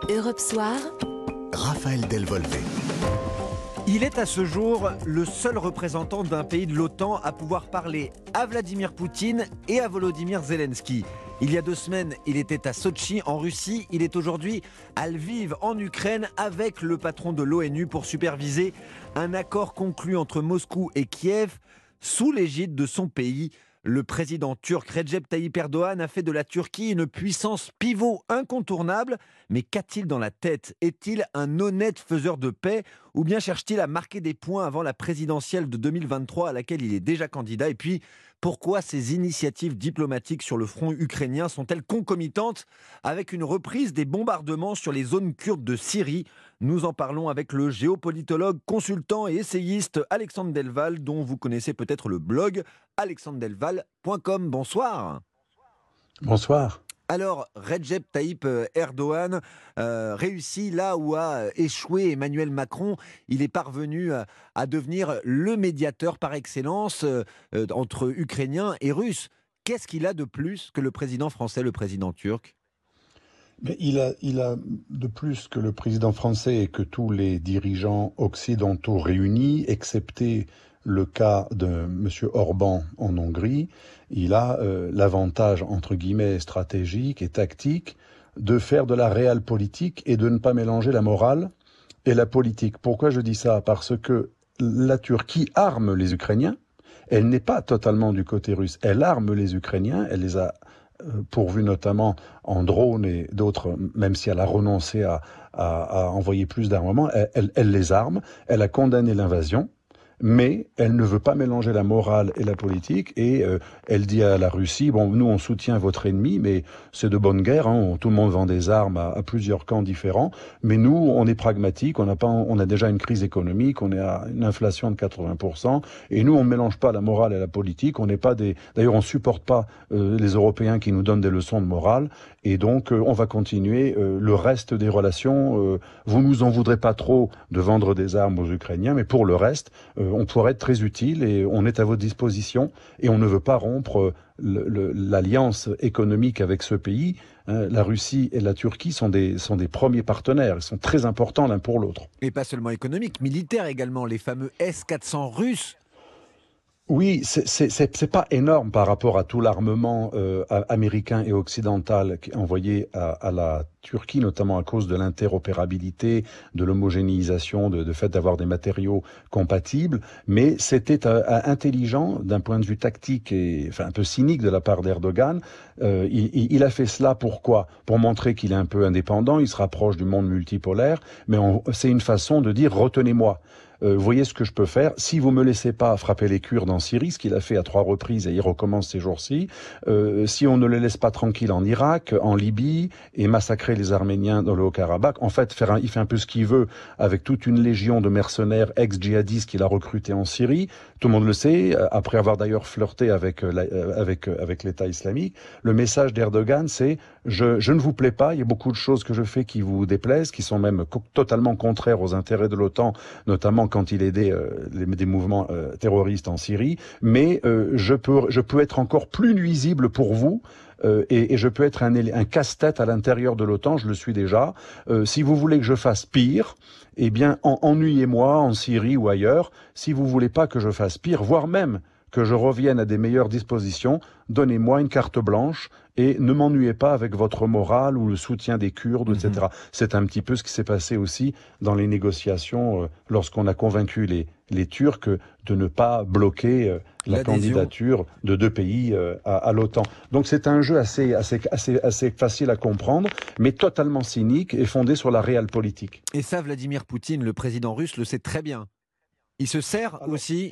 Europe Soir, Raphaël Delvolvé. Il est à ce jour le seul représentant d'un pays de l'OTAN à pouvoir parler à Vladimir Poutine et à Volodymyr Zelensky. Il y a 2 semaines, il était à Sotchi en Russie. Il est aujourd'hui à Lviv en Ukraine avec le patron de l'ONU pour superviser un accord conclu entre Moscou et Kiev sous l'égide de son pays. Le président turc Recep Tayyip Erdogan a fait de la Turquie une puissance pivot incontournable. Mais qu'a-t-il dans la tête? Est-il un honnête faiseur de paix? Ou bien cherche-t-il à marquer des points avant la présidentielle de 2023 à laquelle il est déjà candidat? Et puis, pourquoi ces initiatives diplomatiques sur le front ukrainien sont-elles concomitantes avec une reprise des bombardements sur les zones kurdes de Syrie? Nous en parlons avec le géopolitologue, consultant et essayiste Alexandre Delval, dont vous connaissez peut-être le blog alexandredelval.com. Bonsoir. Bonsoir. Alors, Recep Tayyip Erdogan réussit là où a échoué Emmanuel Macron. Il est parvenu à devenir le médiateur par excellence entre Ukrainiens et Russes. Qu'est-ce qu'il a de plus que le président français, le président turc ? Mais il a de plus que le président français et que tous les dirigeants occidentaux réunis, excepté le cas de M. Orban en Hongrie, il a l'avantage, entre guillemets, stratégique et tactique de faire de la réelle politique et de ne pas mélanger la morale et la politique. Pourquoi je dis ça? Parce que la Turquie arme les Ukrainiens. Elle n'est pas totalement du côté russe. Elle arme les Ukrainiens. Elle les a pourvus notamment en drones et d'autres, même si elle a renoncé à envoyer plus d'armement. Elle les arme. Elle a condamné l'invasion. Mais elle ne veut pas mélanger la morale et la politique et elle dit à la Russie, bon, nous on soutient votre ennemi, mais c'est de bonne guerre, hein, tout le monde vend des armes à plusieurs camps différents, mais nous on est pragmatique, on a déjà une crise économique, on est à une inflation de 80%, et nous on ne mélange pas la morale et la politique, on n'est pas d'ailleurs on supporte pas les Européens qui nous donnent des leçons de morale, et donc on va continuer le reste des relations, vous nous en voudrez pas trop de vendre des armes aux Ukrainiens, mais pour le reste, on pourrait être très utile et on est à votre disposition et on ne veut pas rompre l'alliance économique avec ce pays. La Russie et la Turquie sont des premiers partenaires, ils sont très importants l'un pour l'autre. Et pas seulement économique, militaire également, les fameux S-400 russes. Oui, c'est pas énorme par rapport à tout l'armement américain et occidental envoyé à la Turquie, notamment à cause de l'interopérabilité, de l'homogénéisation, de fait d'avoir des matériaux compatibles. Mais c'était intelligent d'un point de vue tactique et enfin un peu cynique de la part d'Erdogan. Il a fait cela pourquoi? Pour montrer qu'il est un peu indépendant, il se rapproche du monde multipolaire. Mais c'est une façon de dire retenez-moi. Vous voyez ce que je peux faire. Si vous me laissez pas frapper les Kurdes en Syrie, ce qu'il a fait à 3 reprises et il recommence ces jours-ci, si on ne les laisse pas tranquilles en Irak, en Libye et massacrer les Arméniens dans le Haut-Karabakh, en fait, il fait un peu ce qu'il veut avec toute une légion de mercenaires ex-djihadistes qu'il a recrutés en Syrie. Tout le monde le sait, après avoir d'ailleurs flirté avec l'État islamique. Le message d'Erdogan, c'est je ne vous plais pas, il y a beaucoup de choses que je fais qui vous déplaisent, qui sont même totalement contraires aux intérêts de l'OTAN, notamment quand il aidait des mouvements terroristes en Syrie, mais je peux être encore plus nuisible pour vous et je peux être un casse-tête à l'intérieur de l'OTAN, je le suis déjà. Si vous voulez que je fasse pire, eh bien ennuyez-moi en Syrie ou ailleurs. Si vous voulez pas que je fasse pire, voire même que je revienne à des meilleures dispositions, donnez-moi une carte blanche et ne m'ennuyez pas avec votre morale ou le soutien des Kurdes, etc. C'est un petit peu ce qui s'est passé aussi dans les négociations lorsqu'on a convaincu les Turcs de ne pas bloquer la candidature de 2 pays à l'OTAN. Donc c'est un jeu assez facile à comprendre, mais totalement cynique et fondé sur la réelle politique. Et ça, Vladimir Poutine, le président russe, le sait très bien. Il se sert aussi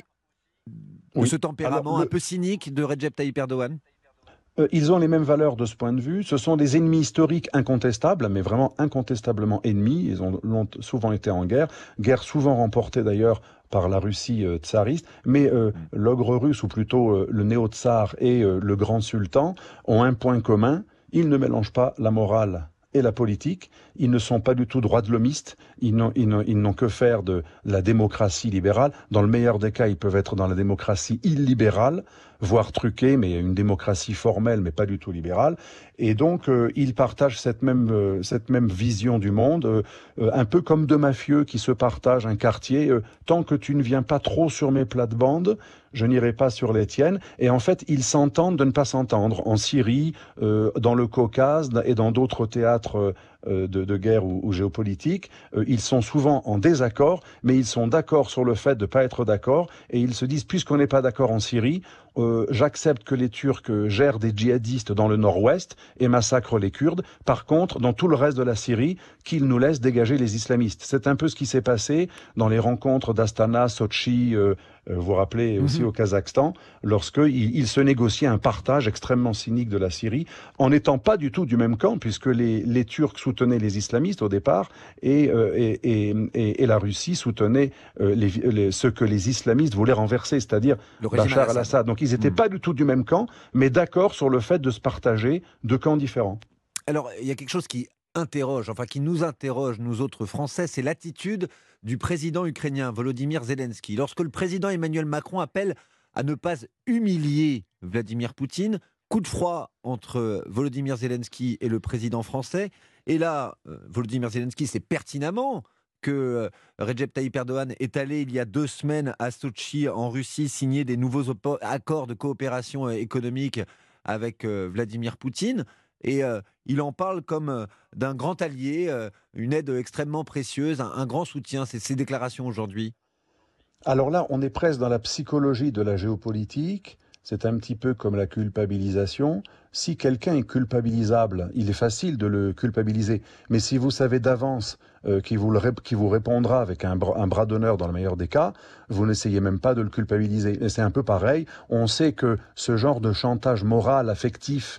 de ce tempérament un peu cynique de Recep Tayyip Erdogan. Ils ont les mêmes valeurs de ce point de vue. Ce sont des ennemis historiques incontestables, mais vraiment incontestablement ennemis. Ils l'ont souvent été en guerre. Guerre souvent remportée d'ailleurs par la Russie tsariste. Mais l'ogre russe, ou plutôt le néo-tsar et le grand sultan, ont un point commun. Ils ne mélangent pas la morale et la politique. Ils ne sont pas du tout droits de l'homiste. Ils n'ont que faire de la démocratie libérale. Dans le meilleur des cas, ils peuvent être dans la démocratie illibérale, voire truquée, mais une démocratie formelle, mais pas du tout libérale. Et donc, ils partagent cette même vision du monde, un peu comme deux mafieux qui se partagent un quartier. Tant que tu ne viens pas trop sur mes plates-bandes, je n'irai pas sur les tiennes. Et en fait, ils s'entendent de ne pas s'entendre. En Syrie, dans le Caucase et dans d'autres théâtres de guerre ou géopolitique, ils sont souvent en désaccord, mais ils sont d'accord sur le fait de ne pas être d'accord. Et ils se disent, puisqu'on n'est pas d'accord en Syrie, j'accepte que les Turcs gèrent des djihadistes dans le nord-ouest et massacrent les Kurdes. Par contre, dans tout le reste de la Syrie, qu'ils nous laissent dégager les islamistes. C'est un peu ce qui s'est passé dans les rencontres d'Astana, Sochi, vous vous rappelez aussi au Kazakhstan, lorsqu'il se négociait un partage extrêmement cynique de la Syrie, en n'étant pas du tout du même camp, puisque les Turcs soutenaient les islamistes au départ, et la Russie soutenait ce que les islamistes voulaient renverser, c'est-à-dire Bachar al-Assad. Donc ils n'étaient pas du tout du même camp, mais d'accord sur le fait de se partager deux camps différents. Alors, il y a quelque chose qui nous interroge, nous autres Français, c'est l'attitude du président ukrainien Volodymyr Zelensky. Lorsque le président Emmanuel Macron appelle à ne pas humilier Vladimir Poutine, coup de froid entre Volodymyr Zelensky et le président français. Et là, Volodymyr Zelensky sait pertinemment que Recep Tayyip Erdogan est allé il y a 2 semaines à Sochi, en Russie, signer des nouveaux accords de coopération économique avec Vladimir Poutine. Et il en parle comme d'un grand allié, une aide extrêmement précieuse, un grand soutien. C'est ces déclarations aujourd'hui. Alors là, on est presque dans la psychologie de la géopolitique. C'est un petit peu comme la culpabilisation. Si quelqu'un est culpabilisable, il est facile de le culpabiliser. Mais si vous savez d'avance qui vous répondra avec un bras d'honneur dans le meilleur des cas, vous n'essayez même pas de le culpabiliser. Et c'est un peu pareil. On sait que ce genre de chantage moral, affectif,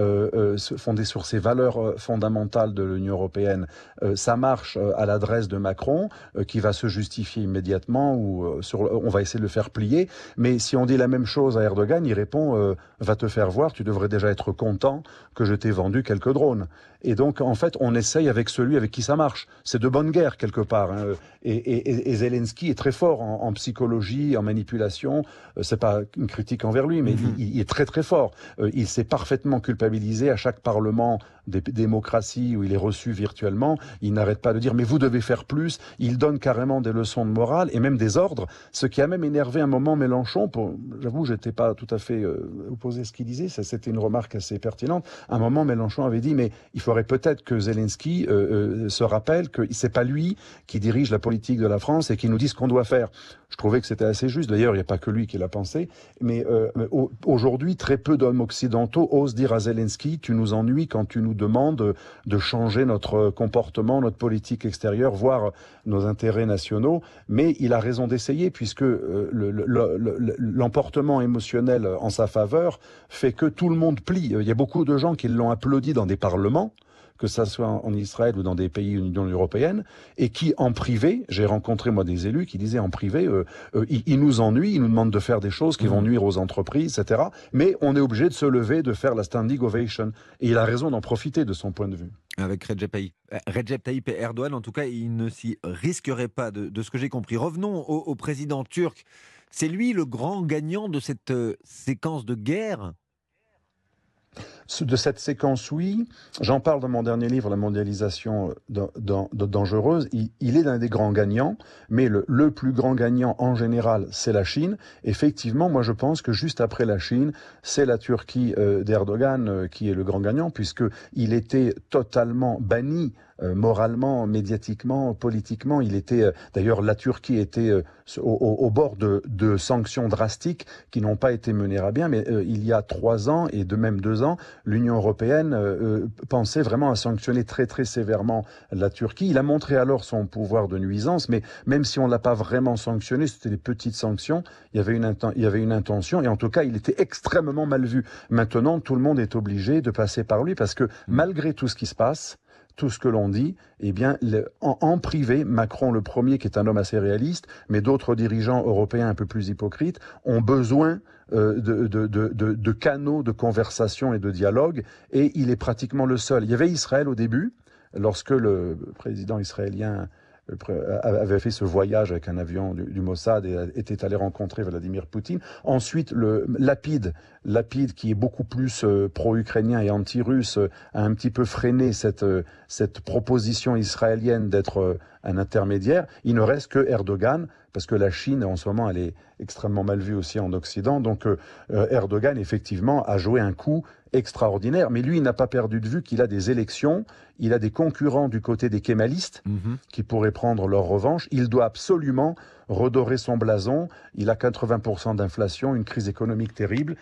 fondé sur ces valeurs fondamentales de l'Union européenne, ça marche à l'adresse de Macron, qui va se justifier immédiatement, ou on va essayer de le faire plier. Mais si on dit la même chose à Erdogan, il répond va te faire voir, tu devrais déjà être content que je t'ai vendu quelques drones. Et donc, en fait, on essaye avec celui avec qui ça marche. C'est de bonne guerre, quelque part. Hein. Et Zelensky est très fort en psychologie, en manipulation. C'est pas une critique envers lui, mais il est très, très fort. Il s'est parfaitement culpabilisé à chaque parlement des démocraties où il est reçu virtuellement. Il n'arrête pas de dire, mais vous devez faire plus. Il donne carrément des leçons de morale et même des ordres. Ce qui a même énervé un moment Mélenchon. J'avoue, j'étais pas tout à fait opposé à ce qu'il disait. C'était une remarque assez pertinente. À un moment, Mélenchon avait dit, mais il faudrait peut-être que Zelensky se rappelle que c'est pas lui qui dirige la politique de la France et qui nous dit ce qu'on doit faire. Je trouvais que c'était assez juste. D'ailleurs, il n'y a pas que lui qui l'a pensé. Mais aujourd'hui, très peu d'hommes occidentaux osent dire à Zelensky, tu nous ennuies quand tu nous demandes de changer notre comportement, notre politique extérieure, voire nos intérêts nationaux. Mais il a raison d'essayer, puisque l'emportement émotionnel en sa faveur fait que tout le monde plie. Il y a beaucoup de gens qui l'ont applaudi dans des parlements, que ça soit en Israël ou dans des pays de l'Union européenne, et qui, en privé, j'ai rencontré moi des élus qui disaient en privé, ils nous ennuient, ils nous demandent de faire des choses qui vont nuire aux entreprises, etc. Mais on est obligé de se lever, de faire la standing ovation. Et il a raison d'en profiter de son point de vue. Avec Recep Tayyip Erdogan, en tout cas, il ne s'y risquerait pas, de ce que j'ai compris. Revenons au président turc. C'est lui le grand gagnant de cette séquence de guerre ? De cette séquence, oui. J'en parle dans mon dernier livre, La mondialisation dangereuse. Il est l'un des grands gagnants, mais le plus grand gagnant en général, c'est la Chine. Effectivement, moi je pense que juste après la Chine, c'est la Turquie d'Erdogan qui est le grand gagnant, puisqu'il était totalement banni moralement, médiatiquement, politiquement. Il était, d'ailleurs, la Turquie était au bord de sanctions drastiques qui n'ont pas été menées à bien, mais il y a 3 ans et de même 2 ans, l'Union européenne pensait vraiment à sanctionner très très sévèrement la Turquie. Il a montré alors son pouvoir de nuisance, mais même si on ne l'a pas vraiment sanctionné, c'était des petites sanctions, il y avait une intention, et en tout cas, il était extrêmement mal vu. Maintenant, tout le monde est obligé de passer par lui, parce que malgré tout ce qui se passe, tout ce que l'on dit, eh bien, en privé, Macron le premier, qui est un homme assez réaliste, mais d'autres dirigeants européens un peu plus hypocrites, ont besoin de canaux de conversation et de dialogue, et il est pratiquement le seul. Il y avait Israël au début, lorsque le président israélien avait fait ce voyage avec un avion du Mossad et était allé rencontrer Vladimir Poutine. Ensuite, Lapid, qui est beaucoup plus pro-ukrainien et anti-russe, a un petit peu freiné cette proposition israélienne d'être un intermédiaire. Il ne reste que Erdogan, parce que la Chine, en ce moment, elle est extrêmement mal vue aussi en Occident. Donc Erdogan, effectivement, a joué un coup extraordinaire. Mais lui, il n'a pas perdu de vue qu'il a des élections, il a des concurrents du côté des kémalistes qui pourraient prendre leur revanche. Il doit absolument redorer son blason. Il a 80% d'inflation, une crise économique terrible.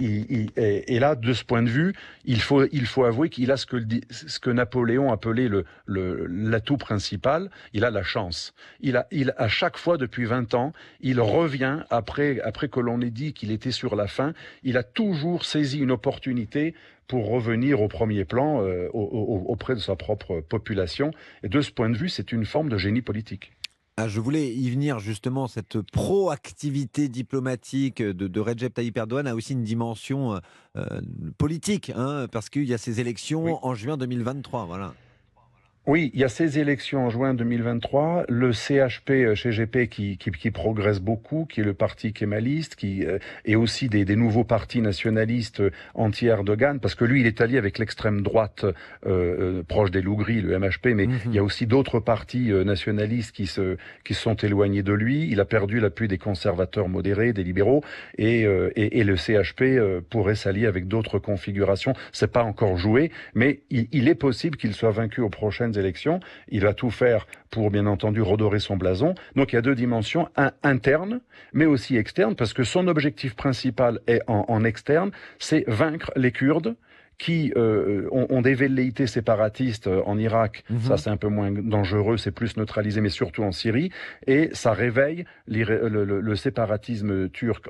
Et là, de ce point de vue, il faut avouer qu'il a ce que Napoléon appelait l'atout principal. Il a la chance. À chaque fois, depuis 20 ans, il revient, après que l'on ait dit qu'il était sur la fin, il a toujours saisi une opportunité pour revenir au premier plan auprès de sa propre population. Et de ce point de vue, c'est une forme de génie politique. Ah, je voulais y venir justement, cette proactivité diplomatique de Recep Tayyip Erdogan a aussi une dimension politique, parce qu'il y a ces élections en juin 2023, voilà. Oui, il y a ces élections en juin 2023, le CHP, CGP qui progresse beaucoup, qui est le parti kémaliste, et aussi des nouveaux partis nationalistes anti-Erdogan, parce que lui, il est allié avec l'extrême droite proche des Lougris, le MHP, mais il y a aussi d'autres partis nationalistes qui se sont éloignés de lui. Il a perdu l'appui des conservateurs modérés, des libéraux, et le CHP pourrait s'allier avec d'autres configurations. C'est pas encore joué, mais il est possible qu'il soit vaincu aux prochaines élections. Il va tout faire pour, bien entendu, redorer son blason. Donc il y a deux dimensions, interne, mais aussi externe, parce que son objectif principal est en externe, c'est vaincre les Kurdes qui ont des velléités séparatistes en Irak. Ça, c'est un peu moins dangereux, c'est plus neutralisé, mais surtout en Syrie. Et ça réveille le séparatisme turc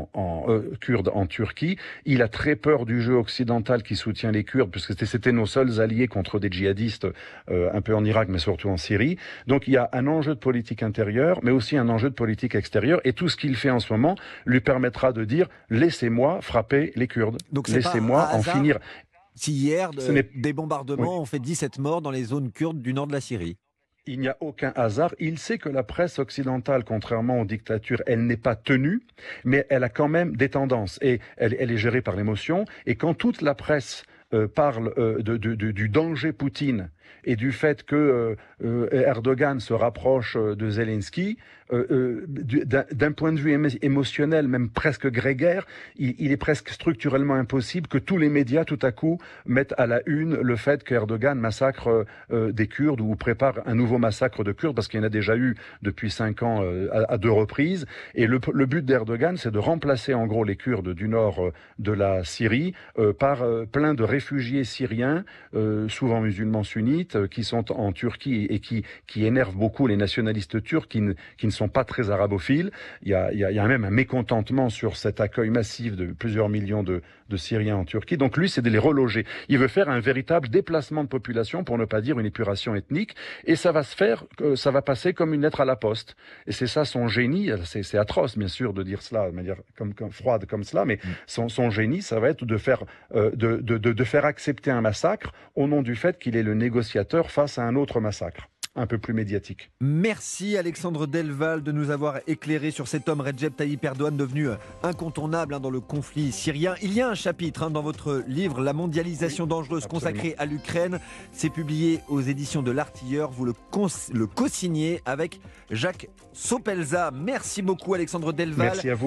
kurde en Turquie. Il a très peur du jeu occidental qui soutient les Kurdes, puisque c'était nos seuls alliés contre des djihadistes, un peu en Irak, mais surtout en Syrie. Donc il y a un enjeu de politique intérieure, mais aussi un enjeu de politique extérieure. Et tout ce qu'il fait en ce moment lui permettra de dire « laissez-moi frapper les Kurdes, laissez-moi en finir ». Si hier, des bombardements ont fait 17 morts dans les zones kurdes du nord de la Syrie. Il n'y a aucun hasard. Il sait que la presse occidentale, contrairement aux dictatures, elle n'est pas tenue, mais elle a quand même des tendances. Et elle est gérée par l'émotion. Et quand toute la presse parle du danger Poutine et du fait que Erdogan se rapproche de Zelensky, d'un point de vue émotionnel, même presque grégaire, il est presque structurellement impossible que tous les médias, tout à coup, mettent à la une le fait qu'Erdogan massacre des Kurdes ou prépare un nouveau massacre de Kurdes, parce qu'il y en a déjà eu depuis 5 ans à 2 reprises. Et le but d'Erdogan, c'est de remplacer en gros les Kurdes du nord de la Syrie par plein de réfugiés syriens, souvent musulmans sunnites, qui sont en Turquie et qui énervent beaucoup les nationalistes turcs qui ne sont pas très arabophiles. Il y a même un mécontentement sur cet accueil massif de plusieurs millions de Syriens en Turquie. Donc lui, c'est de les reloger. Il veut faire un véritable déplacement de population, pour ne pas dire une épuration ethnique, et ça va se faire, ça va passer comme une lettre à la poste. Et c'est ça son génie. C'est atroce, bien sûr, de dire cela de manière comme froide comme cela, mais son génie, ça va être de faire accepter un massacre au nom du fait qu'il est le négociateur face à un autre massacre, un peu plus médiatique. Merci Alexandre Delval de nous avoir éclairé sur cet homme Recep Tayyip Erdogan devenu incontournable dans le conflit syrien. Il y a un chapitre dans votre livre, La mondialisation dangereuse, consacré à l'Ukraine. C'est publié aux éditions de l'Artilleur. Vous le co-signez avec Jacques Sopelza. Merci beaucoup Alexandre Delval. Merci à vous.